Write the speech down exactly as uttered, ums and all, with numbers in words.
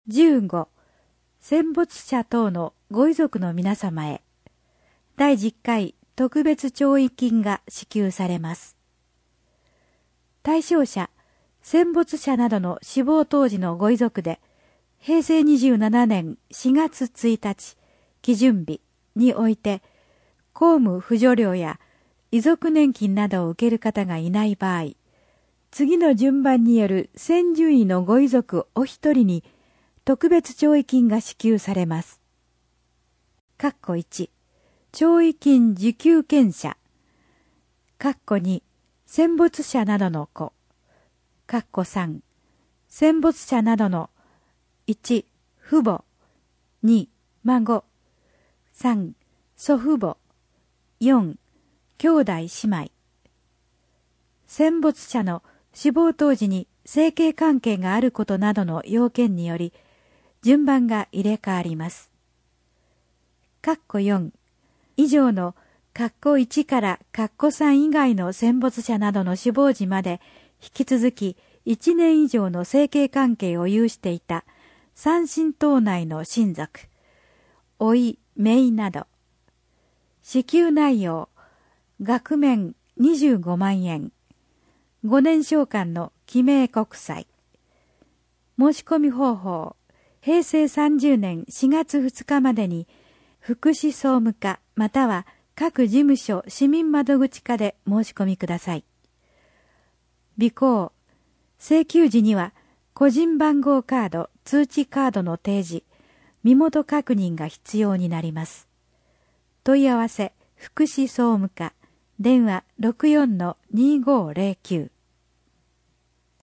じゅうご、戦没者等のご遺族の皆様へ、だいじゅっかい特別弔慰金が支給されます。対象者、戦没者などの死亡当時のご遺族で、へいせいにじゅうななねんしがつついたち、基準日において、公務扶助料や遺族年金などを受ける方がいない場合、次の順番による先順位のご遺族お一人に特別弔慰金が支給されます。括弧いち、弔慰金受給権者。括弧に、戦没者などの子。括弧さん、戦没者などのいち、父母、に、孫、さん、祖父母、よん、兄弟姉妹。戦没者の死亡当時に生計関係があることなどの要件により、順番が入れ替わります。括弧よん、以上の括弧いちから括弧さん以外の戦没者などの死亡時まで引き続きいちねん以上の生計関係を有していた三親等内の親族、甥い、姪など。支給内容、額面にじゅうごまんえん。ごねん償還の記名国債。申し込み方法、へいせいさんじゅうねんしがつふつかまでに福祉総務課または各事務所市民窓口課で申し込みください。備考、請求時には個人番号カード、通知カードの提示、身元確認が必要になります。問い合わせ、福祉総務課、電話 ろくよんのにごーぜろきゅう。